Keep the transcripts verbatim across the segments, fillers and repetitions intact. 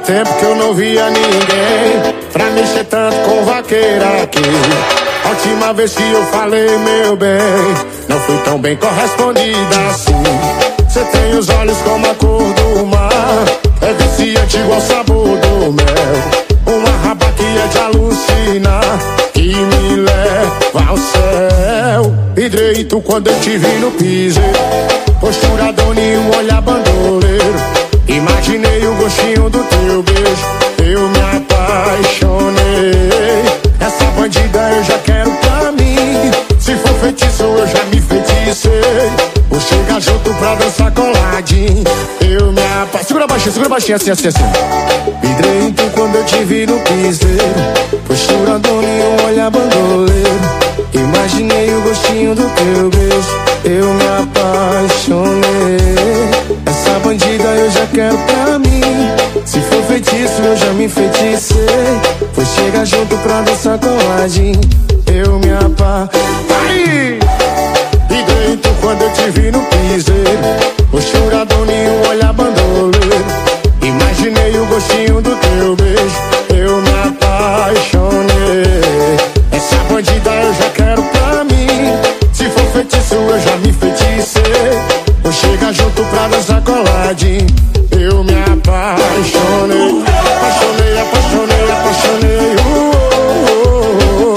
tempo que eu não via ninguém pra mexer tanto com vaqueira aqui. A última vez que eu falei, meu bem, não fui tão bem correspondida assim. Cê tem os olhos como a cor do mar, é viciante igual o sabor do mel. Uma raba que é de alucinar, que me leva ao céu. Hidreito quando eu te vi no piseiro, postura dona e um olhar bandoleiro. Imaginei o gostinho do teu beijo, eu me apaixonei. Essa bandida eu já quero pra mim, se for feitiço eu já me feiticei. Vou chegar junto pra dançar coladinho, eu me apaixonei. Segura baixinho, segura baixinho, assim, assim, assim. Hidreito quando eu te vi no piseiro, postura dona e um olhar bandoleiro. Imaginei o gostinho do teu beijo, eu me apaixonei. Essa bandida eu já quero pra mim, se for feitiço eu já me feiticei. Vou chegar junto pra dançar coladinho, eu me apaixonei. Hidreito quando eu te vi no piseiro, postura dona e um olhar bandoleiro. Imaginei o gostinho do teu beijo, eu me apaixonei. Essa bandida eu já quero pra mim, se for feitiço eu já me feiticei. Vou chegar junto pra dançar coladinho, eu me apaixonei. Apaixonei, apaixonei, apaixonei, uh, uh, uh,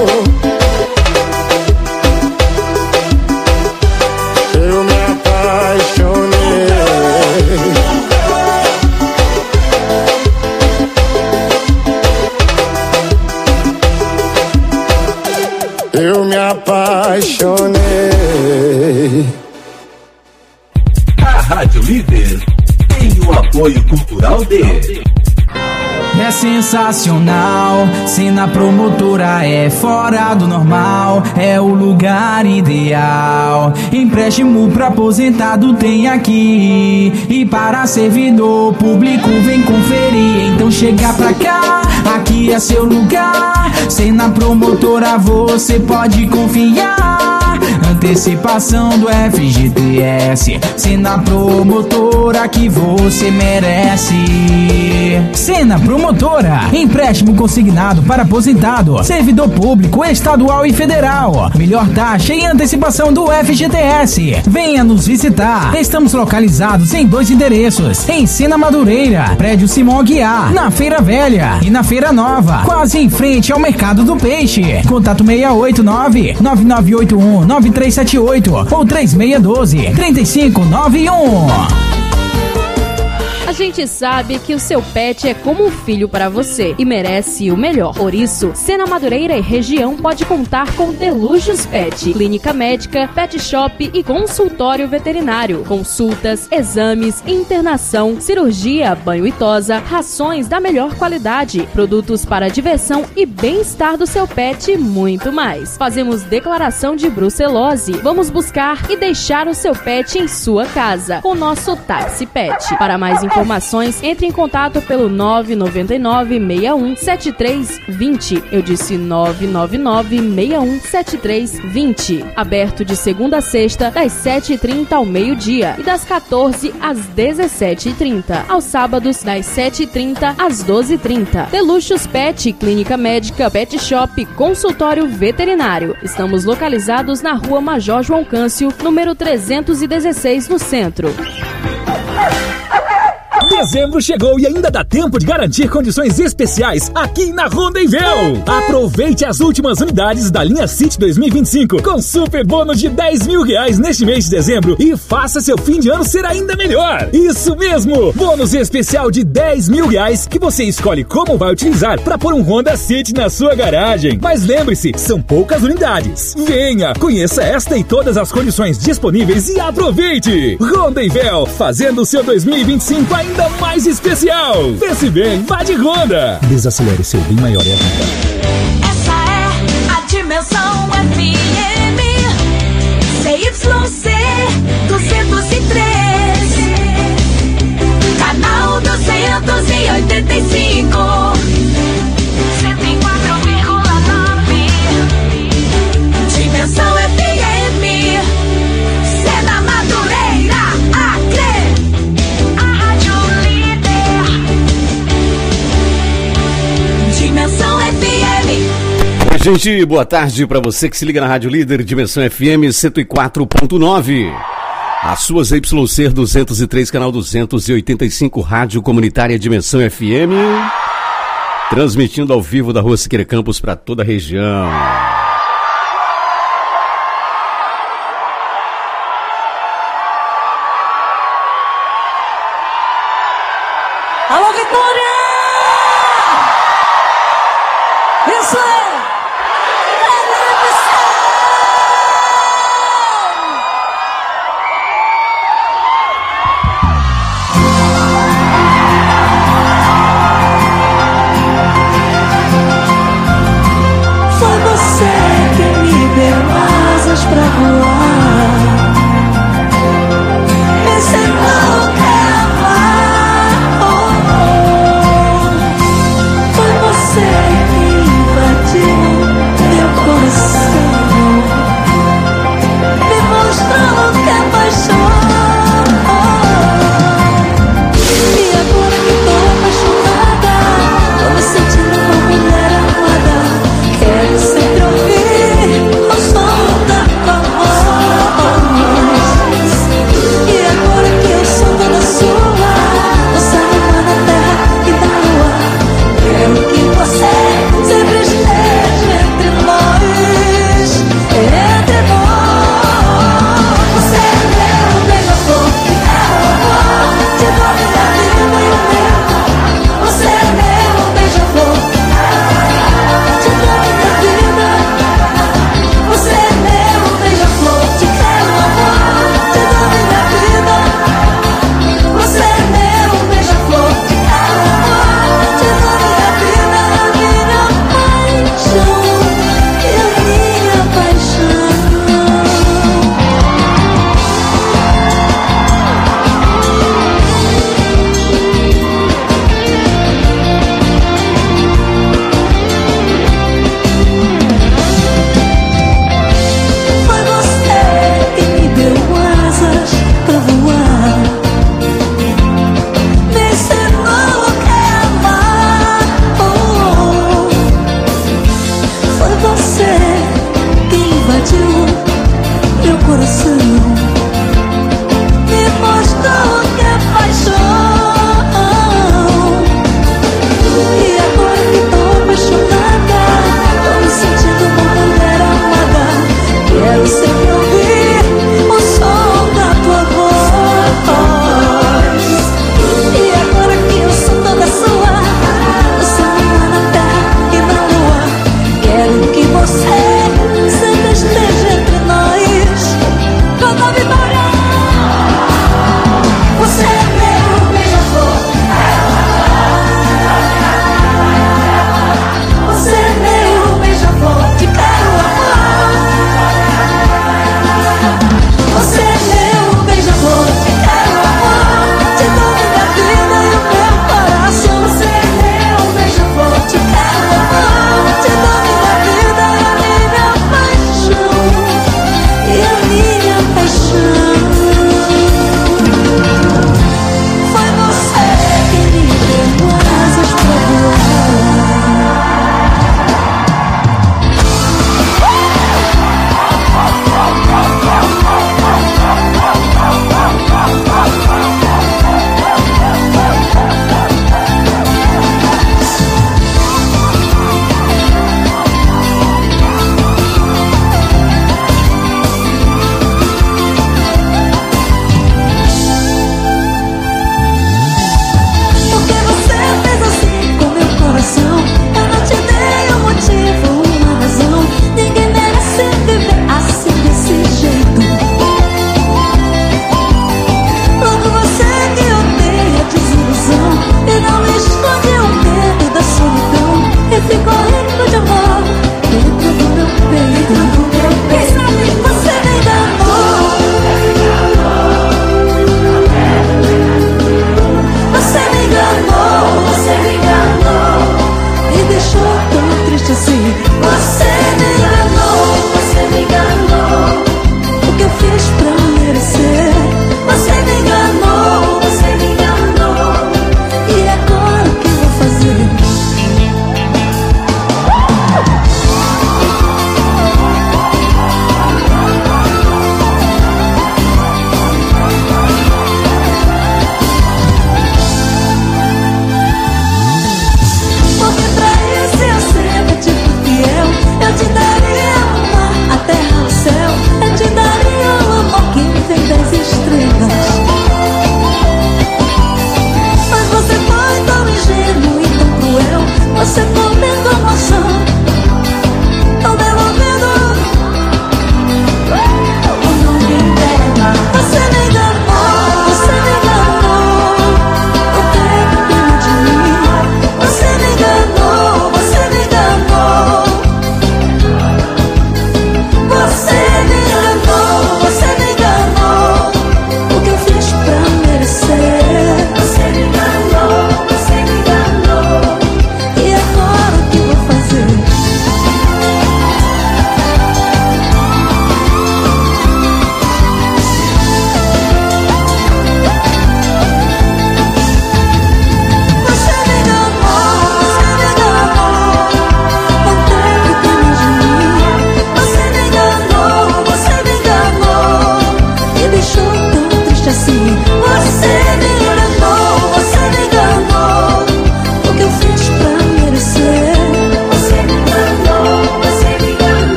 uh. Eu me apaixonei. Eu me apaixonei. A Rádio Líder tem o apoio cultural de... É sensacional, Sena Promotora é fora do normal, é o lugar ideal. Empréstimo pra aposentado tem aqui, e para servidor público vem conferir. Então chega pra cá, aqui é seu lugar. Sena Promotora você pode confiar. Antecipação do F G T S, Sena Promotora que você merece. Sena Promotora, empréstimo consignado para aposentado, servidor público estadual e federal. Melhor taxa e antecipação do F G T S. Venha nos visitar. Estamos localizados em dois endereços: em Sena Madureira, prédio Simão Aguiar, na Feira Velha, e na Feira Nova, quase em frente ao Mercado do Peixe. Contato seis oito nove, nove nove oito um, nove três sete oito ou três seis um dois, três cinco nove um. A gente sabe que o seu pet é como um filho para você e merece o melhor. Por isso, Sena Madureira e região pode contar com Deluxos Pet, clínica médica, pet shop e consultório veterinário. Consultas, exames, internação, cirurgia, banho e tosa, rações da melhor qualidade, produtos para diversão e bem-estar do seu pet e muito mais. Fazemos declaração de brucelose. Vamos buscar e deixar o seu pet em sua casa com nosso táxi pet. Para mais informações, Informações, entre em contato pelo nove nove nove, seis um sete três dois zero. Eu disse nove nove nove, seis um sete três dois zero. Aberto de segunda a sexta, das sete e trinta ao meio-dia e das quatorze às dezessete e trinta. Aos sábados, das sete e trinta às doze e trinta. Deluxos Pet, clínica médica, pet shop, consultório veterinário. Estamos localizados na rua Major João Câncio, número trezentos e dezesseis, no centro. Dezembro chegou e ainda dá tempo de garantir condições especiais aqui na Rondevel. Aproveite as últimas unidades da linha City dois mil e vinte e cinco com super bônus de dez mil reais neste mês de dezembro e faça seu fim de ano ser ainda melhor. Isso mesmo, bônus especial de dez mil reais que você escolhe como vai utilizar para pôr um Honda City na sua garagem. Mas lembre-se, são poucas unidades. Venha, conheça esta e todas as condições disponíveis e aproveite. Rondevel, fazendo o seu dois mil e vinte e cinco ainda mais especial. Pense bem, vá de Honda. Desacelere, seu bem maior é a vida. Essa é a Dimensão F M C Y C duzentos e três, canal duzentos e oitenta e cinco, cento e quatro vírgula nove. Dimensão F M, Sena Madureira, Acre. Gente, boa tarde para você que se liga na Rádio Líder, Dimensão F M cento e quatro ponto nove. As suas Y C duzentos e três, canal duzentos e oitenta e cinco, Rádio Comunitária Dimensão F M. Transmitindo ao vivo da Rua Siqueira Campos para toda a região. Alô, Vitória! Isso é! Foi você que me deu asas pra voar, me ensinou a amar. Oh, oh. Foi você que invadiu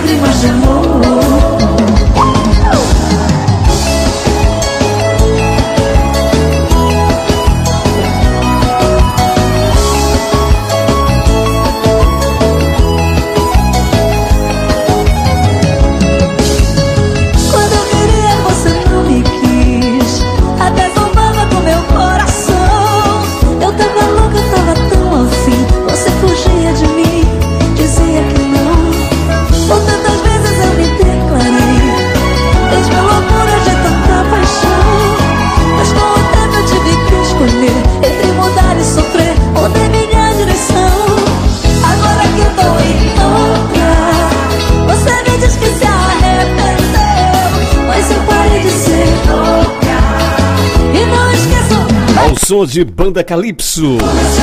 lágrimas de amor. Som de Banda Calypso.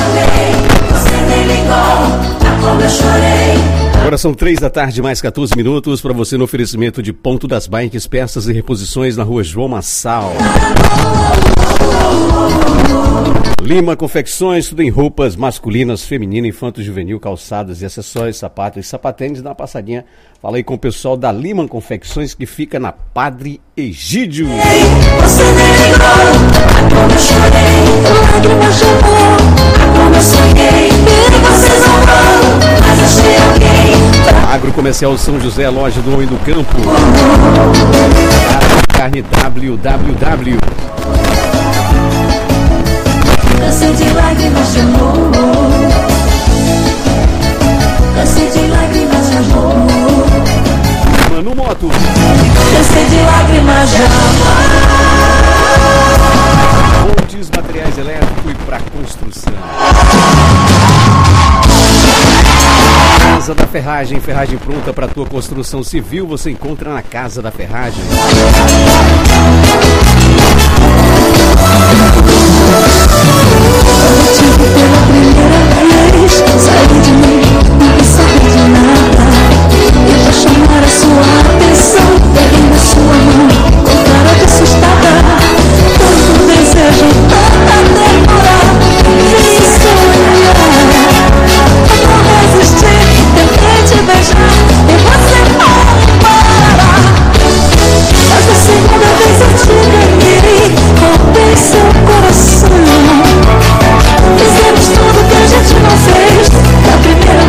Agora são três da tarde, mais quatorze minutos, para você no oferecimento de Ponto das Bikes, peças e reposições na rua João Massal. Lima Confecções, tudo em roupas masculinas, feminina, infanto, juvenil, calçadas e acessórios, sapatos e sapatênis. Dá uma passadinha, fala aí com o pessoal da Lima Confecções, que fica na Padre Egídio. Você me ligou, como eu chorei, lágrimas de amor, como eu sonhei, e você zombou, mas achei alguém. Agrocomercial São José, loja do Homem do Campo. Carne W W W. Cansei de lágrimas de amor, cansei de lágrimas de amor, Mano Moto. cansei de lágrimas de amor. Pontes, materiais elétricos e para construção. Casa da Ferragem, ferragem pronta para tua construção civil, você encontra na Casa da Ferragem. Eu tive pela primeira vez, saí de mim, não quis saber de nada. E pra chamar a sua atenção, peguei na sua mão, com cara de assustada. Tanto desejo, tanta demora, sem sonhar. Eu não resisti, tentei te beijar, e você foi embora. Mas a segunda vez eu te ganhei, roubei seu coração. Fizemos tudo que a gente não fez. Da primeira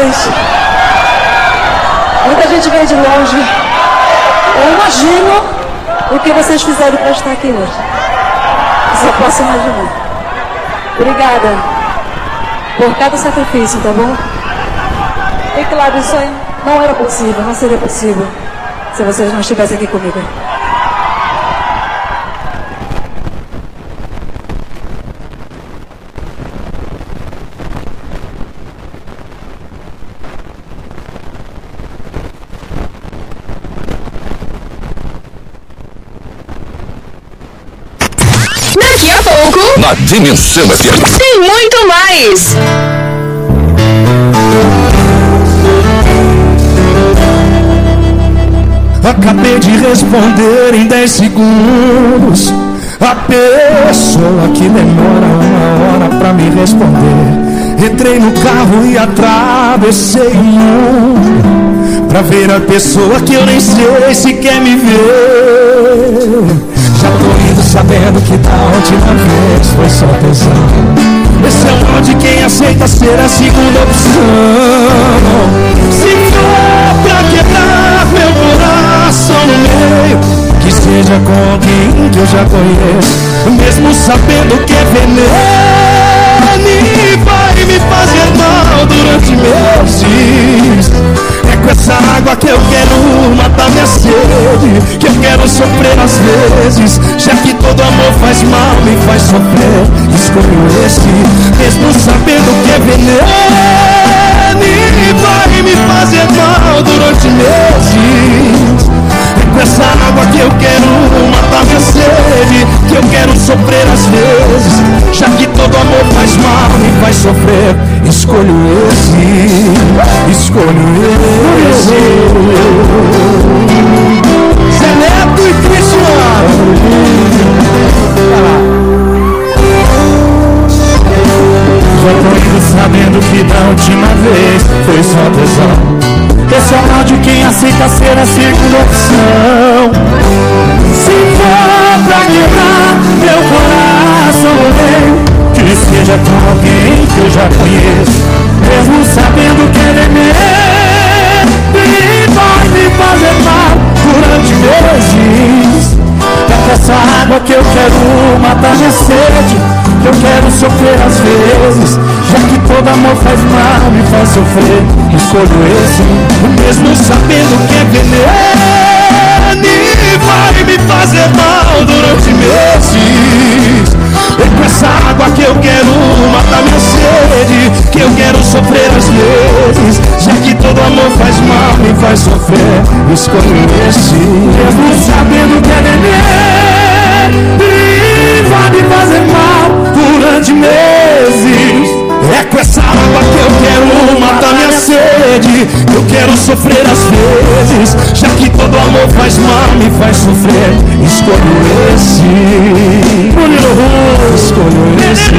vocês. Muita gente veio de longe. Eu imagino o que vocês fizeram para estar aqui hoje. Só posso imaginar. Obrigada por cada sacrifício, tá bom? E claro, isso aí não era possível, não seria possível se vocês não estivessem aqui comigo. Daqui a pouco, Na Dimensão F M. tem muito mais. Acabei de responder em dez segundos. A pessoa que demora uma hora pra me responder. Entrei no carro e atravessei o mundo pra ver a pessoa que eu nem sei se quer me ver. Já tô indo sabendo que da última vez foi só tesão. Esse é o mal de quem aceita ser a segunda opção. Se for pra quebrar meu coração no meio, que seja com alguém que eu já conheço, mesmo sabendo que é veneno e vai me fazer mal durante meses. É com essa água que eu quero matar minha sede, que eu quero sofrer às vezes, já que todo amor faz mal, me faz sofrer. Escolho esse, mesmo sabendo que é veneno e vai me fazer mal durante meses. É com essa água que eu quero matar minha sede, que eu quero sofrer às vezes, já que todo amor faz mal, me faz sofrer. Escolho esse, escolho esse. Zé Neto e Cristiano. Já tô indo sabendo que da última vez foi só tesão. Esse é o mal de quem aceita ser a segunda opção. Se for pra quebrar meu coração no meio, que seja com alguém que eu já conheço, mesmo sabendo que ele é meu e vai me fazer mal durante meses. É com essa água que eu quero matar minha sede, que eu quero sofrer às vezes, já que todo amor faz mal, me faz sofrer. Escolho esse, mesmo sabendo que é veneno e vai me fazer mal durante meses. É com essa água que eu quero matar minha sede, que eu quero sofrer às vezes, já que todo amor faz mal, me faz sofrer. Escolho esse, mesmo sabendo que é veneno e vai me fazer mal durante meses. É com essa água que eu quero matar minha sede, eu quero sofrer às vezes, já que todo amor faz mal, me faz sofrer. Escolho esse, escolho esse.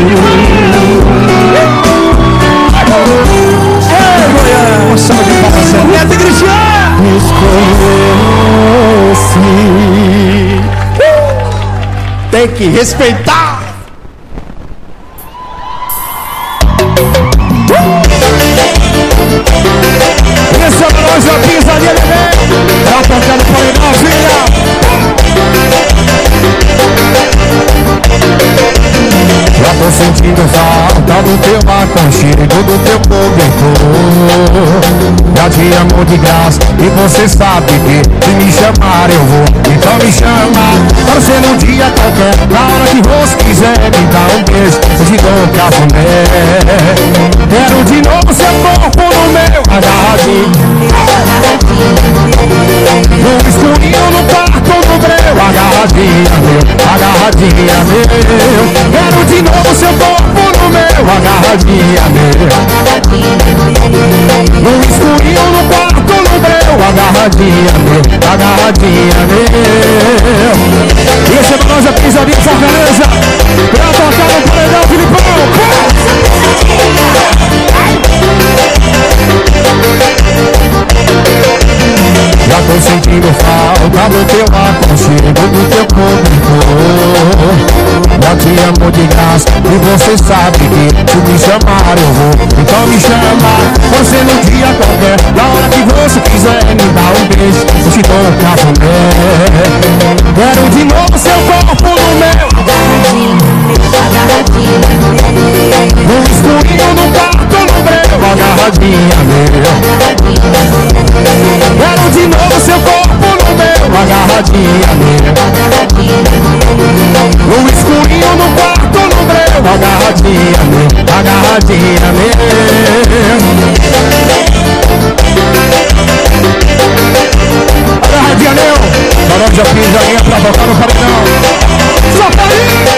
Ei, Goiânia, uma salva de palmas, Zé Neto e Cristiano. Escolho esse. Tem que respeitar. Esse é o Melhor Joaquim, Zaria Bebê. Tá tocando por aí, não, filha. Já tô sentindo falta do teu aconchego, do teu cobertor. Já te amo de graça e você sabe que se me chamar eu vou. Então me chama, pode ser num dia qualquer, na hora que você quiser me dar um beijo, eu te dou um cafuné. Quero de novo seu corpo no meu agarradinho, no escurinho, no quarto, no breu. Agarradinha meu, agarradinha meu. Quero de novo seu corpo no meu agarradinha meu, no escurinho, no quarto, no breu. Agarradinha meu, agarradinha meu. E esse é pra nós a pisadinha Fortaleza, pra tocar no paredão, Filipão. Já tô sentindo falta do teu aconchego, do teu cobertor. Já de amor de graça. E você sabe que se me chamar eu vou. Então me chama, você num dia qualquer. Na hora que você quiser me dar um beijo, eu te dou um café. Quero de novo seu corpo no meu. No escurinho, no quarto, no breu, agarradinha meu. Quero de novo seu corpo no meu, agarradinha meu. No escurinho, no quarto, no breu, agarradinha meu, agarradinha meu. Agarradinha meu. Barão já fiz joguinha pra botar no paredão. Solta aí!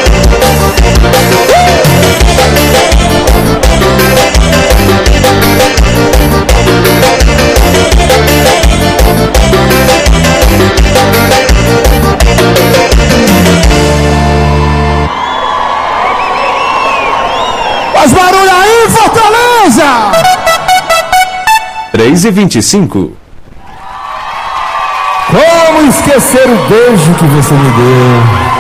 Faz barulho aí, Fortaleza! três e vinte e cinco. Como esquecer o beijo que você me deu?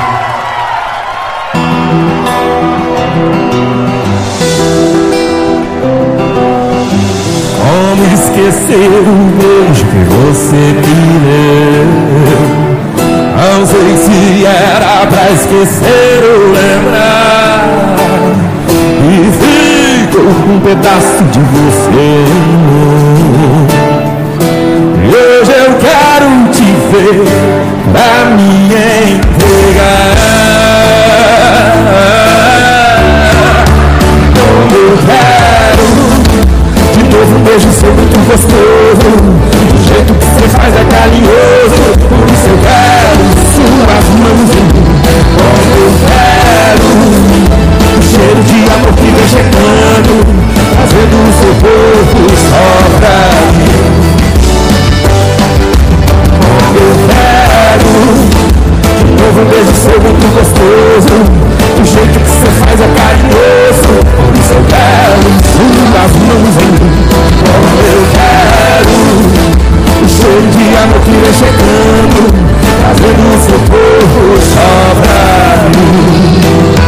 Como esquecer o beijo que você me deu? Não sei se era pra esquecer ou lembrar. E ficou um pedaço de você. E hoje eu quero te ver pra me entregar. Como eu quero de novo um beijo seu muito gostoso. Do jeito que você faz é carinhoso. Por isso eu quero suas mãos em mim. Como eu quero o cheiro de amor que vem chegando, fazendo o seu corpo só pra mim. Como eu quero de novo um beijo seu muito gostoso. Do jeito que você faz é carinhoso. Por isso eu quero suas mãos em mim. Como eu quero o cheiro de amor que vem chegando, fazendo o seu corpo só pra mim.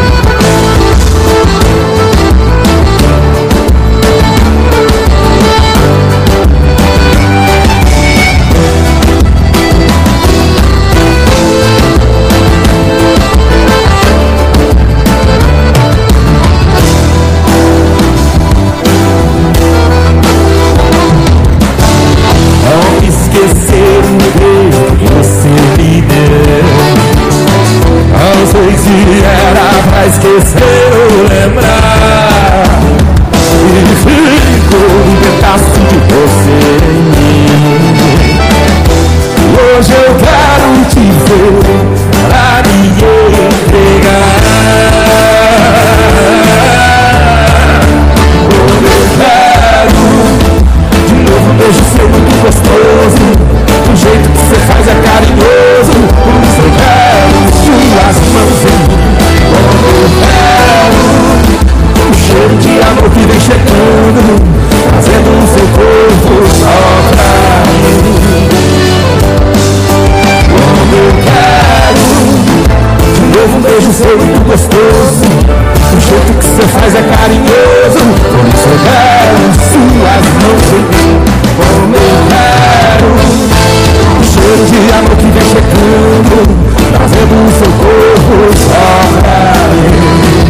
Esquecer ou lembrar. E ficou um pedaço de você em mim. Hoje eu quero te ver pra me entregar. Como eu quero de novo um beijo seu muito gostoso. Do jeito que você faz é carinhoso. Por isso eu quero suas mãos em mim. Como eu quero o cheiro de amor que vem chegando, fazendo o seu corpo só pra mim. Como eu quero de novo um beijo seu muito gostoso. O jeito que você faz é carinhoso. Por isso eu quero suas mãos em mim. Como eu quero o cheiro de amor que vem chegando, trazendo o seu corpo só pra mim.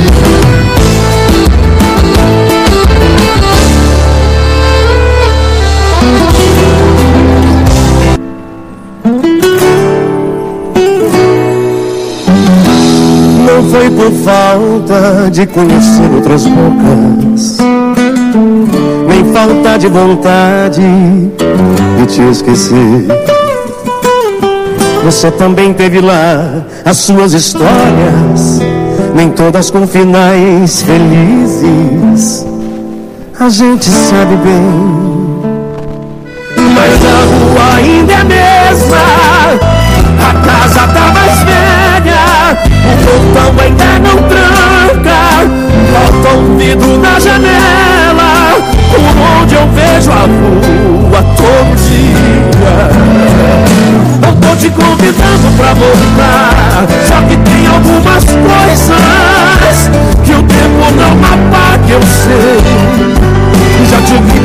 Não foi por falta de conhecer outras bocas, nem falta de vontade de te esquecer. Você também teve lá as suas histórias, nem todas com finais felizes. A gente sabe bem, mas a rua ainda é a mesma. A casa tá mais velha, o portão ainda não tranca. Falta um vidro na janela, por onde eu vejo a rua todo dia. Não tô te convidando pra voltar, só que tem algumas coisas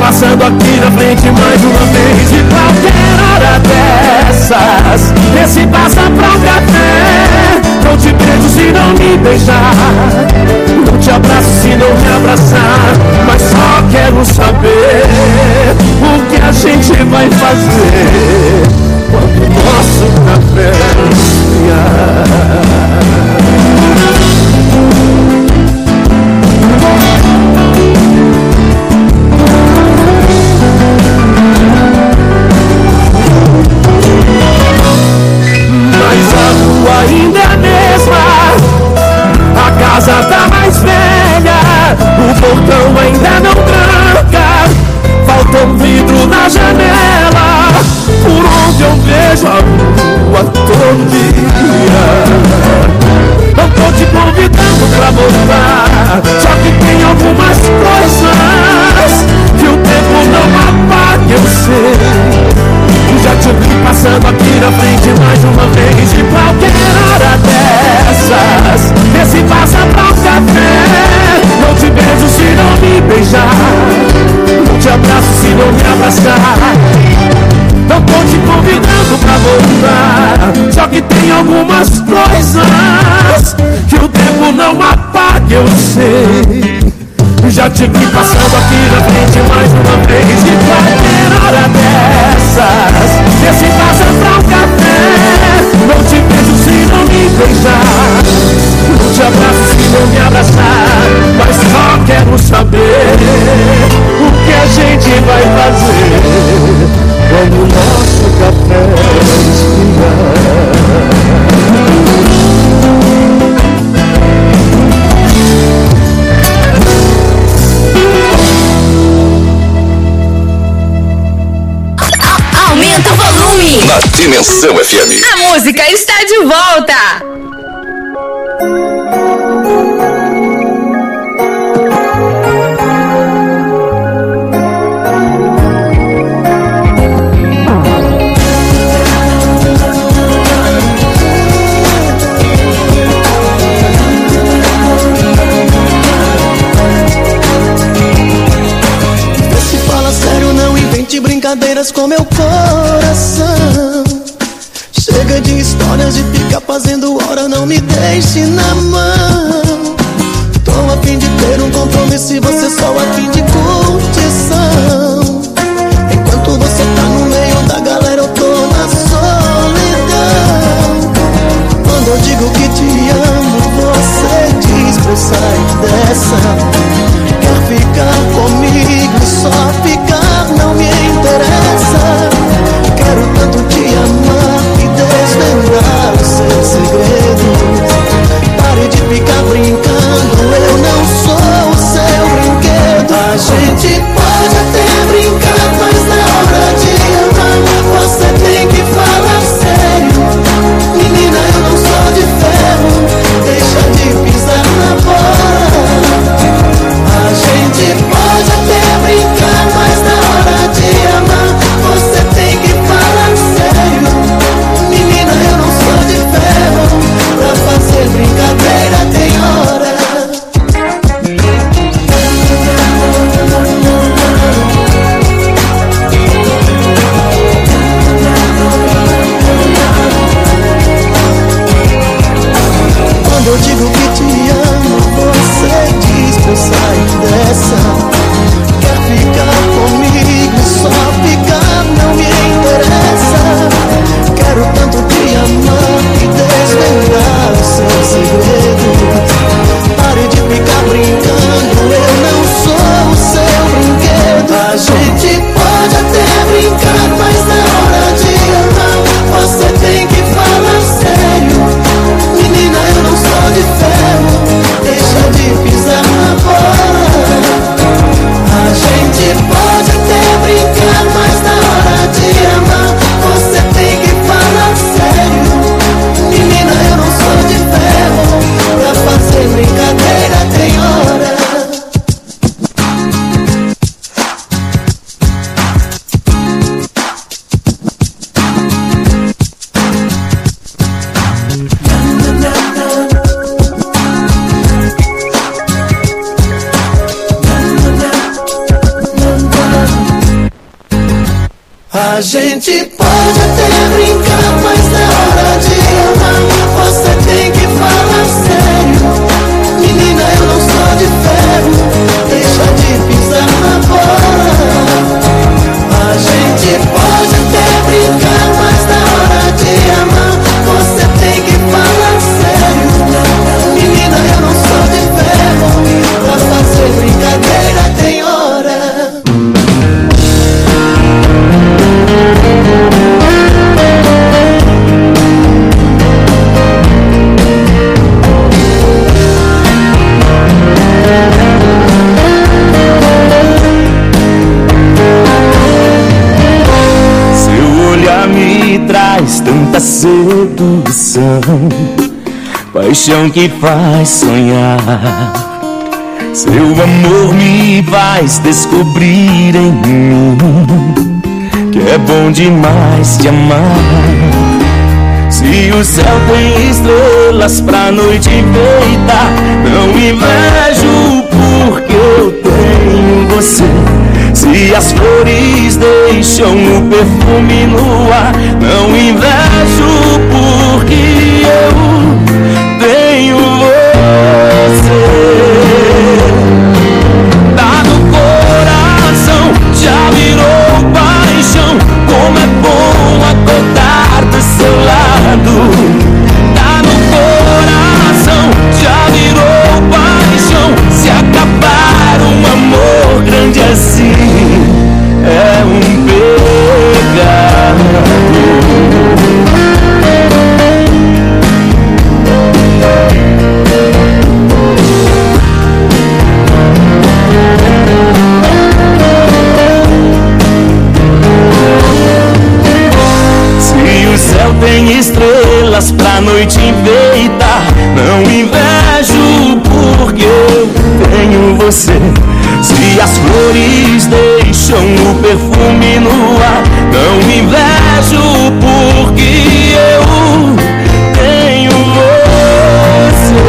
passando aqui na frente mais uma vez. De qualquer hora dessas, vê se passa pra um café. Não te beijo se não me beijar, não te abraço se não me abraçar. Mas só quero saber o que a gente vai fazer quando o nosso café esfriar. Mas a rua ainda é a mesma, a casa tá mais velha, o portão ainda não tranca, falta um vidro na janela, por onde eu vejo a rua todo dia. Não tô te convidando pra voltar, só que tem algumas coisas que o tempo não apaga, eu sei. Já te vi passando aqui na frente mais uma vez. De qualquer hora dessas, vê se passa pra um café. Não te beijo se não me beijar, não te abraço se não me abraçar. Não tô te convidando pra voltar, só que tem algumas coisas que o tempo não apaga, eu sei. Já te vi passando aqui na frente mais uma vez. De qualquer hora dessas, vê se passa pra um café. Não te beijo se não me beijar, não te abraço se não me abraçar. Mas só quero saber o que a gente vai fazer quando o nosso café esfriar. Aumenta o volume. Na Dimensão F M. A música está de volta. Se fala sério, não invente brincadeiras com meu coração. Chega de histórias de ficar fazendo hora, não me deixe na mão. Tô a fim de ter um compromisso e você só a fim de curtição. Enquanto você tá no meio da galera, eu tô na solidão. Quando eu digo que te amo, você diz pra eu sair dessa. Quer ficar comigo, só ficar não me interessa. Quero tanto te amar e desvendar os seus segredos. Pare de ficar brincando, eu não sou o seu brinquedo. A gente pode até gente pode até brincar, mas na hora de amar você tem que falar sério. Menina, eu não sou de ferro, deixa de pisar na bola. A gente pode até brincar, mas na hora de amar você tem que falar sério. Menina, eu não sou de ferro, pra fazer brincadeira tem hora. Seu olhar me traz tanta sedução, paixão que faz sonhar. Seu amor me faz descobrir em mim que é bom demais te amar. Se o céu tem estrelas pra noite enfeitar, não invejo porque eu tenho você. Se as flores deixam o perfume no ar, não invejo porque eu tenho você. Tá no coração, já virou paixão. Como é bom acordar do seu lado. Tá no coração, já virou paixão. Se acabar um amor grande assim, é um pecado. Se o céu tem estrelas pra noite enfeitar, não invejo porque eu tenho você. Se as flores deixam o perfume no ar, não invejo porque eu tenho você.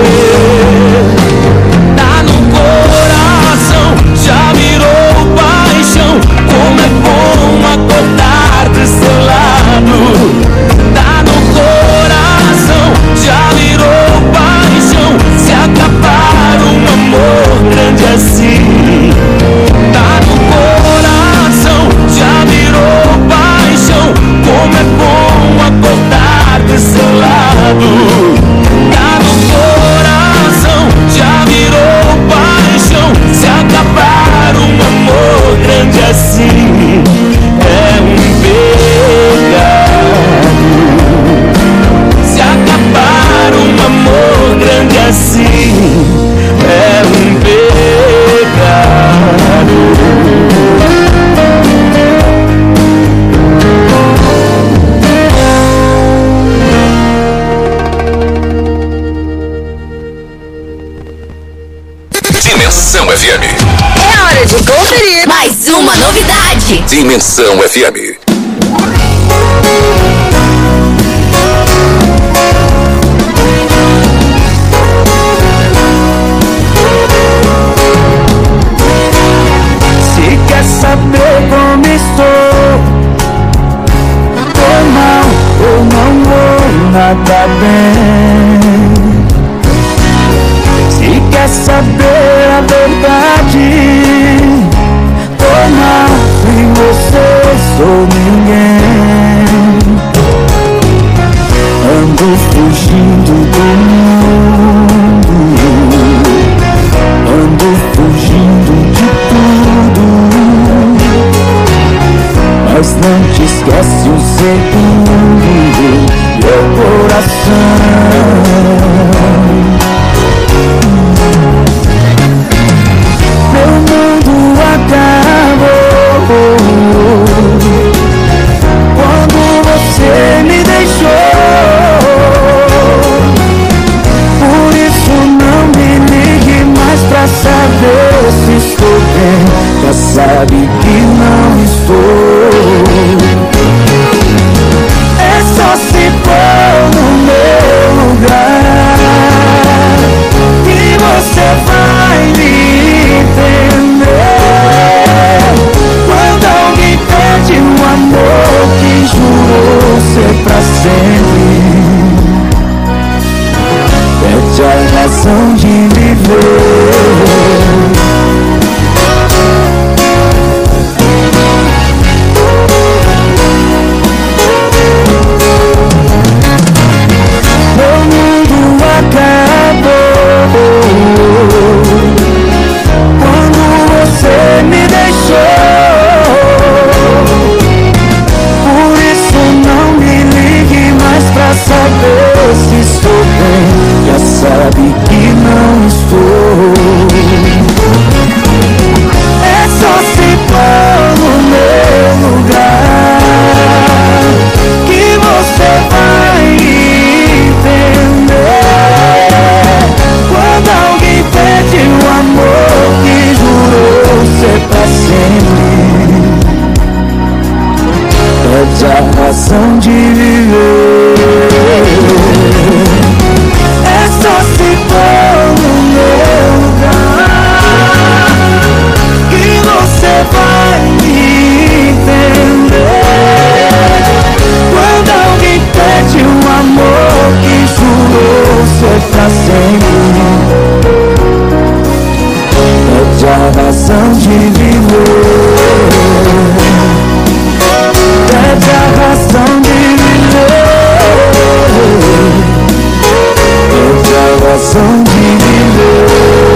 Tá no coração, já virou paixão. Como é bom acordar do seu lado. Tá no coração, já virou paixão. Se acabar um amor grande assim. Tá no coração, já virou paixão. Como é bom acordar do seu lado. Tá no coração, já virou paixão. Se acabar um amor grande assim, é um pecado. Se acabar um amor grande assim, é um pecado. Dimensão F M. É hora de conferir mais uma novidade. Dimensão F M. Se quer saber como estou, ou mal, ou não vou nada bem. Se quer saber a verdade, ou mal, sem você sou ninguém. Ando fugindo do mundo, ando fugindo de tudo, mas não te esquece um segundo, meu coração. Meu mundo acabou quando você me deixou. Por isso não me ligue mais pra saber se estou bem. Já sabe que não estou. É só se for no meu razão de viver. Meu mundo acabou quando você me deixou. Por isso não me ligue mais pra saber se estou bem. Já sabe que não estou. É só se pôr no meu lugar que você vai entender. Quando alguém perde o amor que jurou ser pra sempre, perde a razão de viver. É só se pôr no meu lugar que você vai entender. Quando alguém perde o amor que jurou ser pra sempre, perde a razão de viver. Perde a razão de viver. Perde a razão de viver.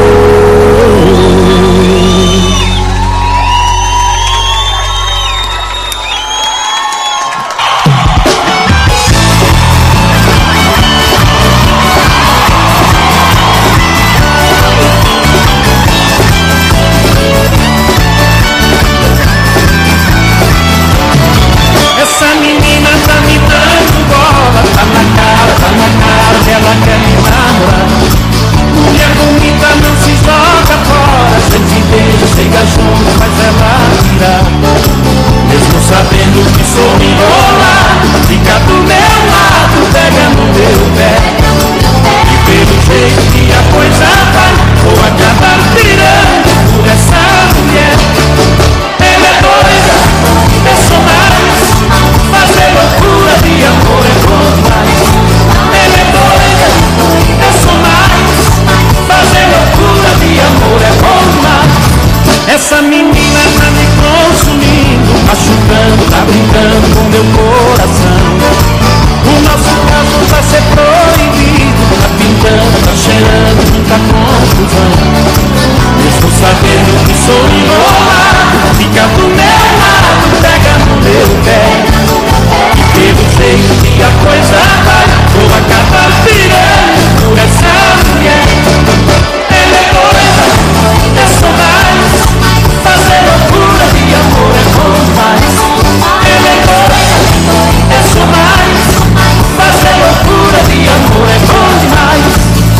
Essa menina tá me dando bola, tá na cara, tá na cara, ela quer me namorar. Mulher bonita não se joga fora, a gente beija, chega junto, mas ela tira. Mesmo sabendo que sou enrolado, fica do meu lado, pega no meu pé. E pelo jeito que a coisa vai, vou acabar tirando por essa mulher. Ela é doida, é só mais, fazer loucura de amor é bom demais. Ela é doida, é só mais, fazer loucura de amor é bom demais. Essa menina tá me consumindo, machucando, tá brincando com meu coração. O nosso caso vai ser proibido, tá pintando, tá cheirando muita confusão. Mesmo sabendo que sou enrolado, fica do meu lado, pega no meu pé. E pelo jeito que a coisa vai, vou acabar virando por essa mulher. Ela é doida, é só mais, fazer loucura de amor é bom demais. Ela é doida, é só mais, fazer loucura de amor é bom demais.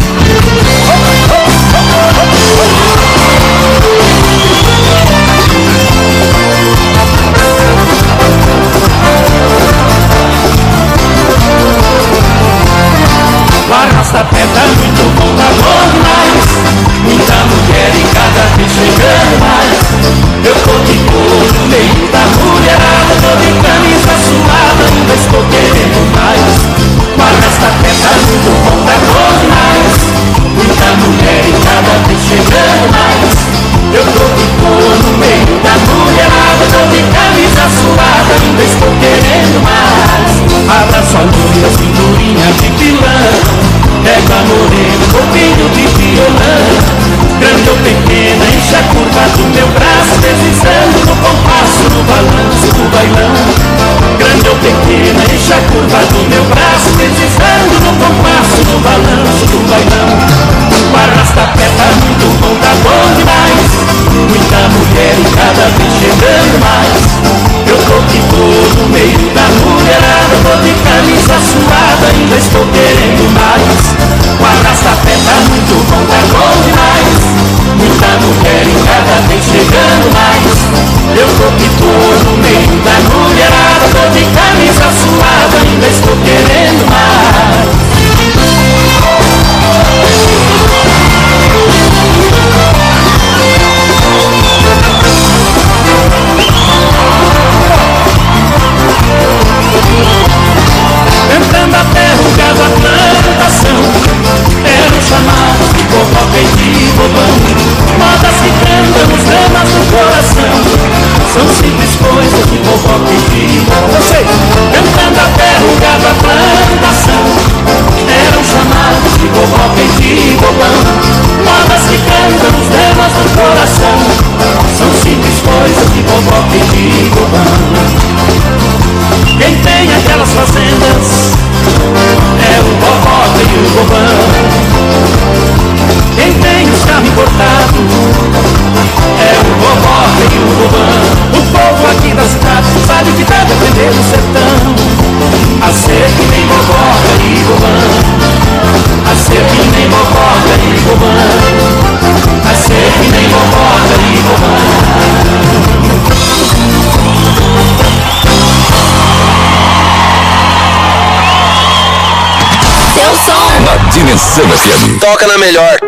O arrasta-pé tá muito bom, tá bom demais. Muita mulher e cada vez chegando mais. Eu tô de cor no meio da mulherada, tô de camisa suada, ainda estou querendo mais. O arrasta-pé tá muito bom, tá bom demais. Muita mulher e cada vez chegando mais. Eu tô de cor no meio da mulherada, tô de camisa suada, ainda estou querendo mais. Abra sua loira, cinturinha de pilão, pega a morena seu som. Na Dimensão F M. Toca na melhor.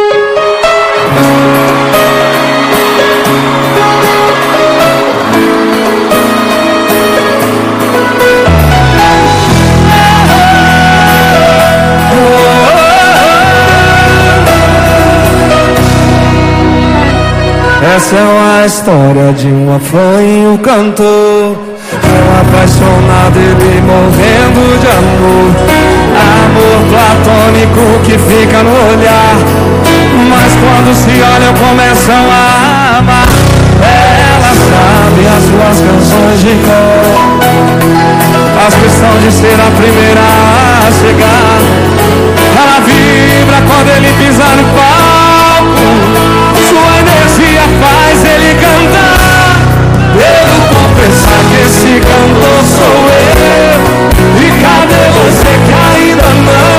Essa é uma história de uma fã e um cantor, um apaixonado, ele morrendo de amor. Amor platônico que fica no olhar, mas quando se olham começam a amar. Ela sabe as suas canções de cor, faz questão de ser a primeira a chegar. Ela vibra quando ele pisa no palco, sua energia faz ele cantar. Devo confessar que esse cantor sou eu. E cadê você que ainda não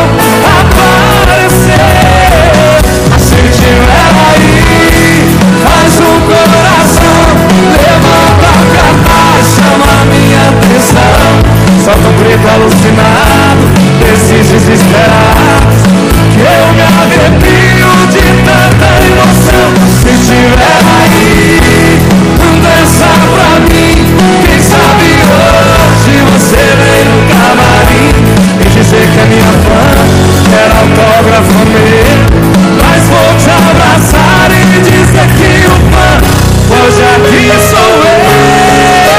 apareceu? Se tiver aí, faz um coração, levanta a cartaz, chama a minha atenção. Solta um grito alucinado desses desesperados, que eu me arrepio de tanta emoção. Se tiver aí, dança pra mim. Quem sabe hoje você vem no camarim e dizer que é minha fã, quer autógrafo meu. Mas vou te abraçar e dizer que o fã hoje aqui sou eu.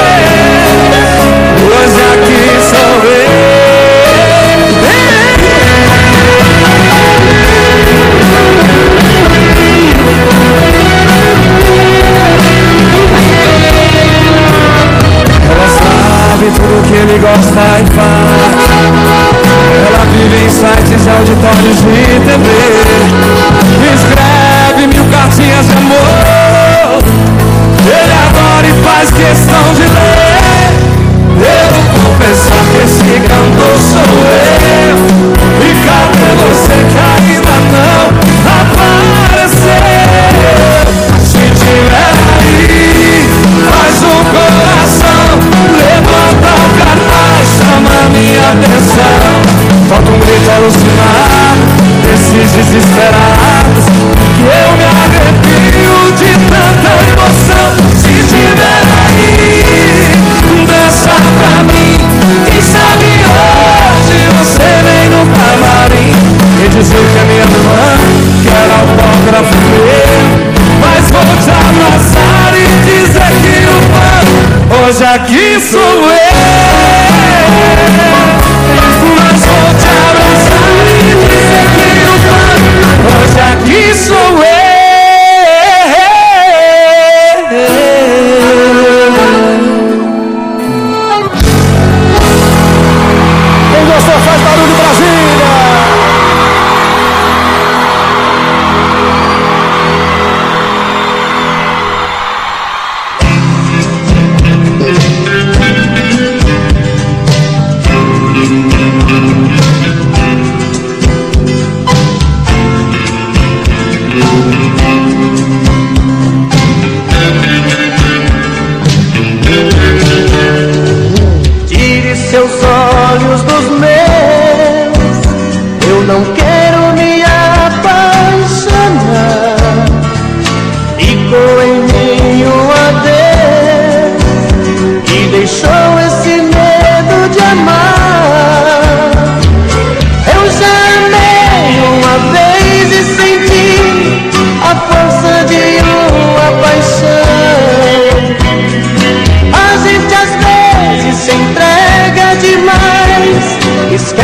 Hoje aqui sou eu. Tudo que ele gosta e faz. Ela vive em sites e auditórios de T V, escreve mil cartinhas de amor. Ele adora e faz questão de ler. Devo confessar que esse cantor sou eu. E cadê você que ainda não apareceu? Se tiver aí, faz um coração, levanta o cartaz, chama minha atenção. Falta um grito alucinado desses desesperados, que eu me arrepio de tanta emoção. Se tiver aí, dança pra mim. Quem sabe hoje você vem no camarim e dizer que é minha irmã, quer autógrafo meu. Mas vou te abraçar e dizer que o fã hoje aqui sou eu. Mas vou te abraçar e dizer que o fã hoje aqui sou eu. Quem gostou faz barulho, Brasília. Tire seus olhos dos meus, eu não quero me apaixonar. Ficou em mim um adeus e deixou esse medo de amar. Eu já amei uma vez e senti a força de uma paixão. A gente às vezes se entrega demais, esquece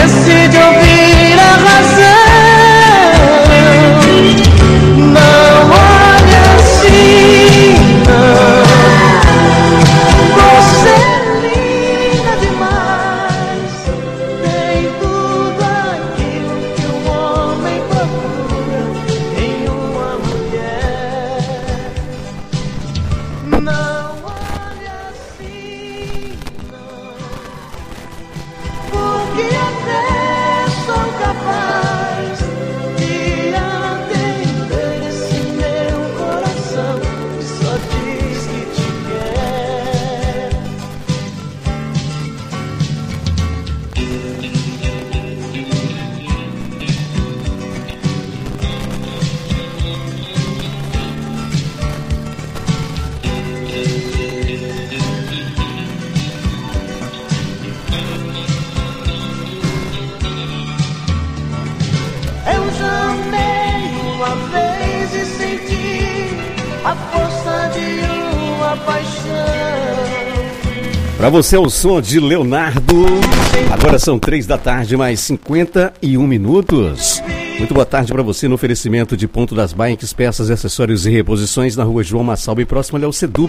a força de uma paixão. Pra você é o som de Leonardo. Agora são três da tarde, mais cinquenta e um minutos. Muito boa tarde para você no oferecimento de Ponto das Bikes, peças, acessórios e reposições na rua João Massalbe, próximo ali ao Sedup.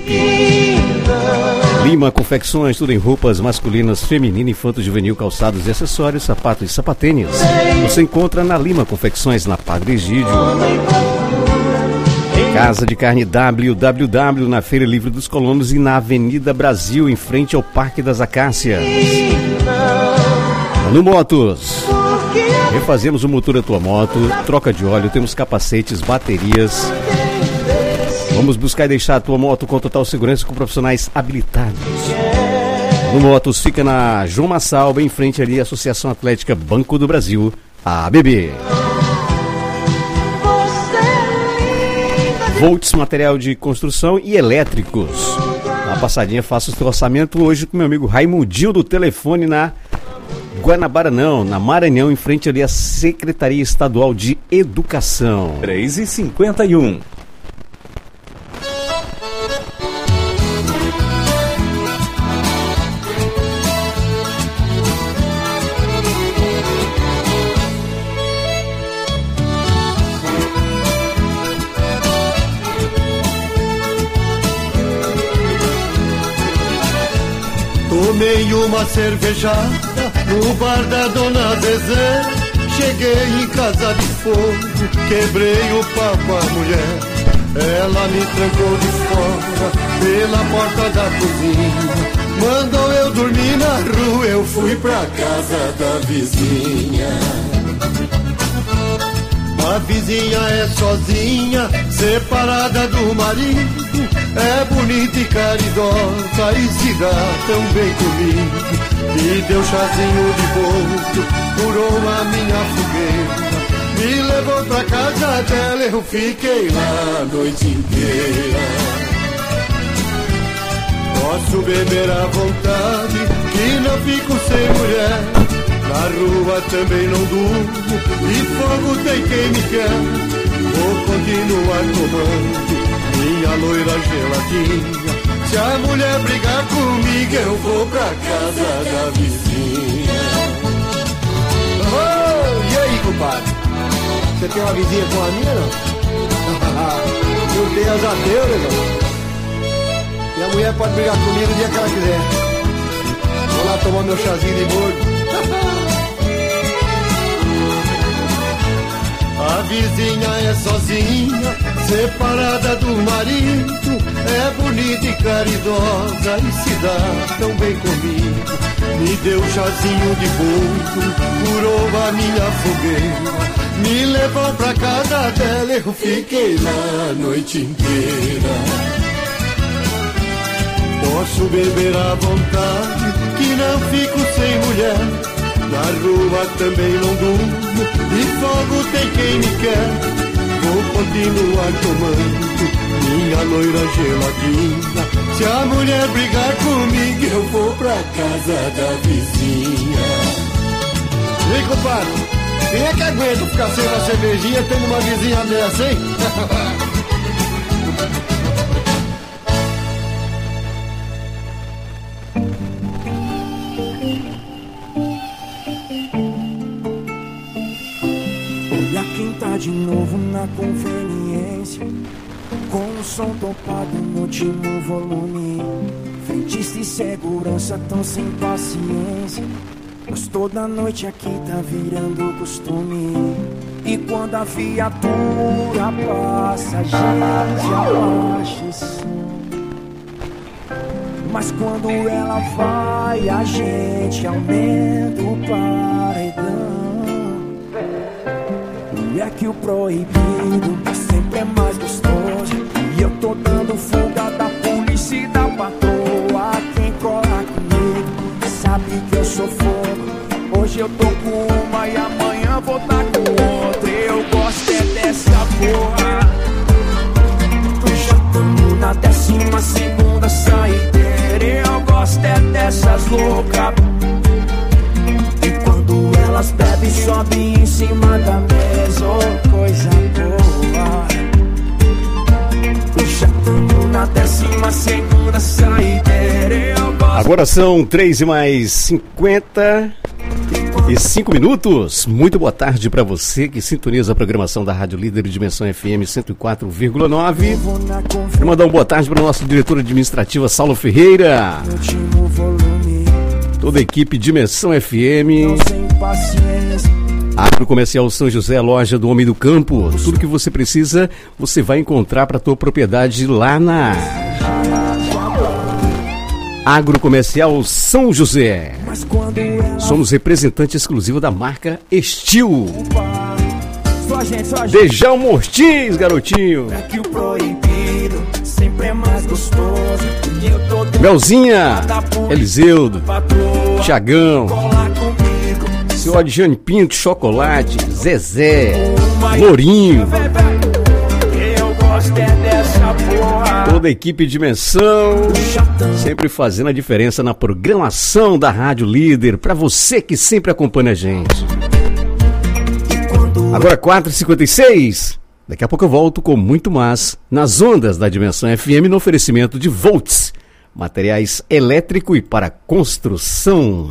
Lima Confecções, tudo em roupas masculinas, feminina, infanto, juvenil, calçados e acessórios, sapatos e sapatênis. Você encontra na Lima Confecções, na Padre Egídio. Casa de Carne W W W, na Feira Livre dos Colonos e na Avenida Brasil, em frente ao Parque das Acácias. No Motos, refazemos o motor da tua moto, troca de óleo, temos capacetes, baterias. Vamos buscar e deixar a tua moto com total segurança com profissionais habilitados. No Motos fica na João Massalba, em frente ali à Associação Atlética Banco do Brasil, a A B B. Volts, material de construção e elétricos. Dá uma passadinha, faça o seu orçamento hoje com meu amigo Raimundinho do telefone na Guanabara, não, na Maranhão, em frente ali à Secretaria Estadual de Educação. três e cinquenta e um. Tomei uma cervejada no bar da Dona Zezé. Cheguei em casa de fogo, quebrei o pau com a mulher. Ela me trancou de fora pela porta da cozinha. Mandou eu dormir na rua, eu fui pra casa da vizinha. A vizinha é sozinha, separada do marido. É bonita e caridosa e se dá tão bem comigo. Me deu chazinho de bolo, curou a minha fogueira. Me levou pra casa dela, eu fiquei lá a noite inteira. Posso beber à vontade, que não fico sem mulher. Na rua também não durmo, e fogo tem quem me quer. Vou continuar tomando minha loira geladinha. Se a mulher brigar comigo, eu vou pra casa da vizinha. Oh, e aí, compadre? Você tem uma vizinha com a minha, não? Meu Deus, adeus, negão. Minha mulher pode brigar comigo o dia que ela quiser. Vou lá tomar meu chazinho de molho. A vizinha é sozinha, separada do marido. É bonita e caridosa e se dá tão bem comigo. Me deu chazinho de bolo, curou a minha fogueira. Me levou pra casa dela, eu fiquei lá a noite inteira. Posso beber à vontade, que não fico sem mulher. Na rua também não durmo, e fogo tem quem me quer. Vou continuar tomando minha loira geladinha. Se a mulher brigar comigo, eu vou pra casa da vizinha. E aí, compadre, quem é que aguenta ficar sem uma cervejinha tendo uma vizinha dessa, hein? De novo na conveniência, com o som topado no último volume. Frentista e segurança tão sem paciência, mas toda noite aqui tá virando costume. E quando a viatura passa, a gente abaixa. Mas quando ela vai, a gente aumenta o paredão. É que o proibido sempre é mais gostoso. E eu tô dando fuga da polícia e da patroa. Quem cola comigo sabe que eu sou fogo. Hoje eu tô com uma e amanhã vou tá com outra. Eu gosto é dessa porra. Já tamo na décima segunda saideira. Eu gosto é dessas loucas. Elas bebem, sobem em cima da mesa, oh, coisa boa. Já na décima segunda saideira. Eu gosto. Agora são três e mais cinquenta e cinco minutos. Muito boa tarde para você que sintoniza a programação da Rádio Líder Dimensão F M cento e quatro vírgula nove. Quero mandar uma boa tarde para o nosso diretor administrativa Saulo Ferreira, toda a equipe Dimensão F M, Agrocomercial São José, loja do Homem do Campo. Tudo que você precisa, você vai encontrar para a tua propriedade lá na Agrocomercial São José. Somos representante exclusivo da marca Estil. Djalma Ortiz, garotinho. Melzinha, Eliseudo, Tiagão, seu Adjane Pinto, Chocolate, Zezé, Lourinho, toda a equipe Dimensão, sempre fazendo a diferença na programação da Rádio Líder, para você que sempre acompanha a gente. Agora quatro e cinquenta e seis, daqui a pouco eu volto com muito mais nas ondas da Dimensão F M no oferecimento de Volts, materiais elétrico e para construção.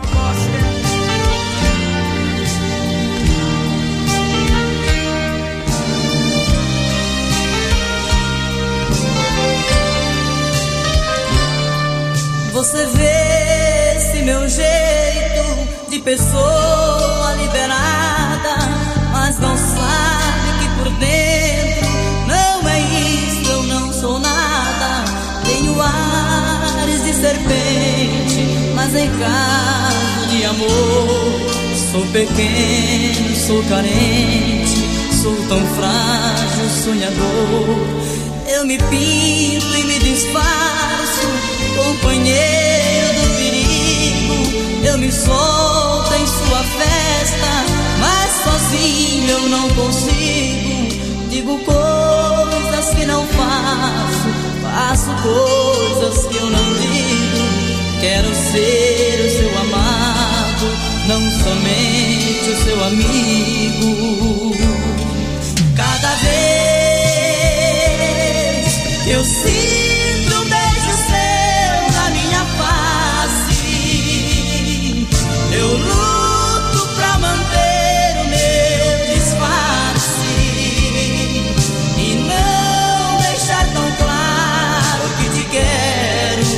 Você vê esse meu jeito de pessoa liberada, mas não sabe que por dentro não é isso, eu não sou nada. Tenho ares de serpente, mas em caso de amor sou pequeno, sou carente, sou tão frágil, sonhador. Eu me pinto e me disfarço, companheiro do perigo. Eu me solto em sua festa, mas sozinho eu não consigo. Digo coisas que não faço, faço coisas que eu não digo. Quero ser o seu amado, não somente o seu amigo. Cada vez eu sinto um beijo seu na minha face, eu luto pra manter o meu disfarce e não deixar tão claro que te quero.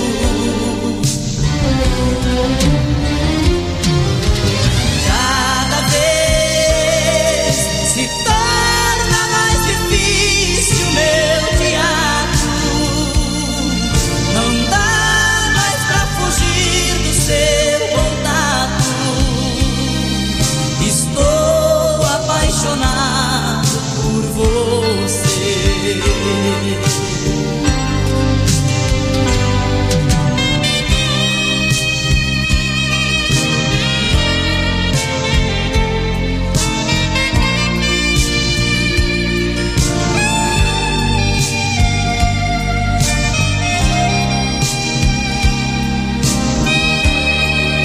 Cada vez se torna mais difícil o meu teatro. Não dá mais pra fugir do seu contato. Estou apaixonado por você.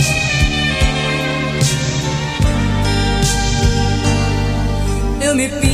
Eu me